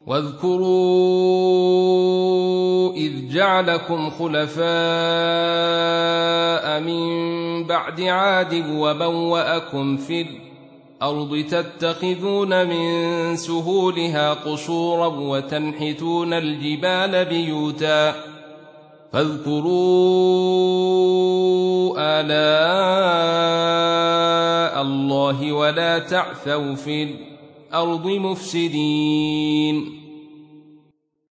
واذكروا إذ جعلكم خلفاء من بعد عاد وبوأكم في الأرض تتخذون من سهولها قصورا وتنحتون الجبال بيوتا فاذكروا آلاء الله ولا تعثوا في الأرض مفسدين